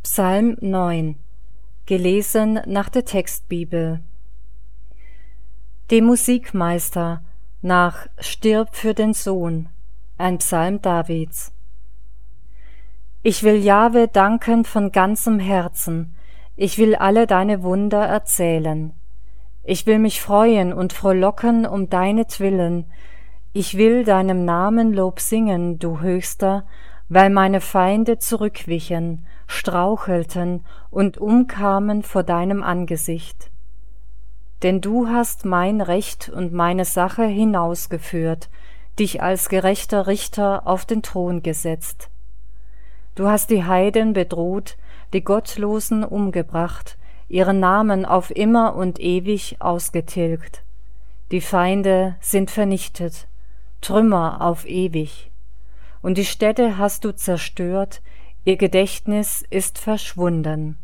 Psalm 9, gelesen nach der Textbibel. Dem Musikmeister nach Stirb für den Sohn, ein Psalm Davids. Ich will Jahwe danken von ganzem Herzen, ich will alle deine Wunder erzählen. Ich will mich freuen und frohlocken um deinetwillen, ich will deinem Namen Lob singen, du Höchster, weil meine Feinde zurückwichen, strauchelten und umkamen vor deinem Angesicht. Denn du hast mein Recht und meine Sache hinausgeführt, dich als gerechter Richter auf den Thron gesetzt. Du hast die Heiden bedroht, die Gottlosen umgebracht, ihren Namen auf immer und ewig ausgetilgt. Die Feinde sind vernichtet, Trümmer auf ewig. Und die Städte hast du zerstört, ihr Gedächtnis ist verschwunden.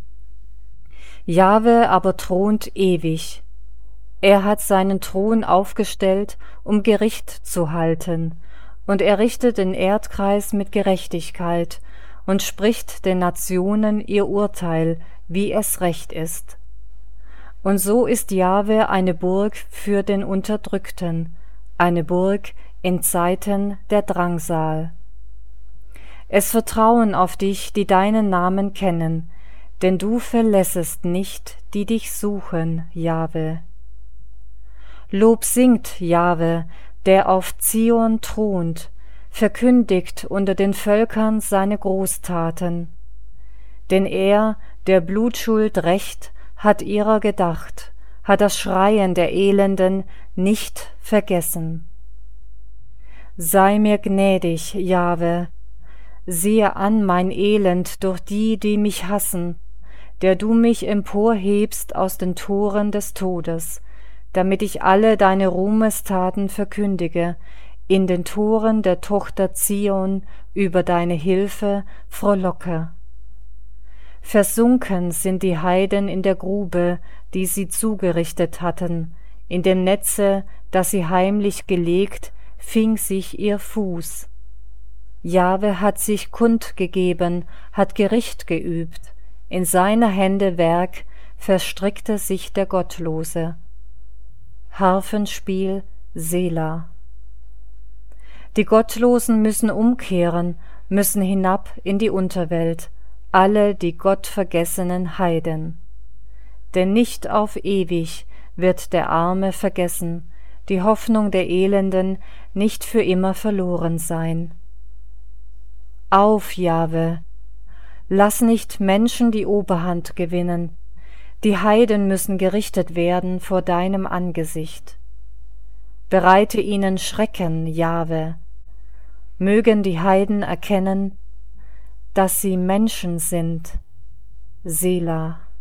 Jahwe aber thront ewig. Er hat seinen Thron aufgestellt, um Gericht zu halten, und er richtet den Erdkreis mit Gerechtigkeit und spricht den Nationen ihr Urteil, wie es recht ist. Und so ist Jahwe eine Burg für den Unterdrückten, eine Burg in Zeiten der Drangsal. Es vertrauen auf dich, die deinen Namen kennen, denn du verlässest nicht, die dich suchen, Jahwe. Lob singt Jahwe, der auf Zion thront, verkündigt unter den Völkern seine Großtaten. Denn er, der Blutschuld rächt, hat ihrer gedacht, hat das Schreien der Elenden nicht vergessen. Sei mir gnädig, Jahwe, siehe an mein Elend durch die, die mich hassen, der du mich emporhebst aus den Toren des Todes, damit ich alle deine Ruhmestaten verkündige, in den Toren der Tochter Zion über deine Hilfe frohlocke. Versunken sind die Heiden in der Grube, die sie zugerichtet hatten, in dem Netze, das sie heimlich gelegt, fing sich ihr Fuß. Jahwe hat sich kundgegeben, hat Gericht geübt, in seiner Hände Werk verstrickte sich der Gottlose. Harfenspiel Selah. Die Gottlosen müssen umkehren, müssen hinab in die Unterwelt, alle die gottvergessenen Heiden. Denn nicht auf ewig wird der Arme vergessen, die Hoffnung der Elenden nicht für immer verloren sein. Auf, Jahwe, lass nicht Menschen die Oberhand gewinnen, die Heiden müssen gerichtet werden vor deinem Angesicht. Bereite ihnen Schrecken, Jahwe, mögen die Heiden erkennen, dass sie Menschen sind. Selah.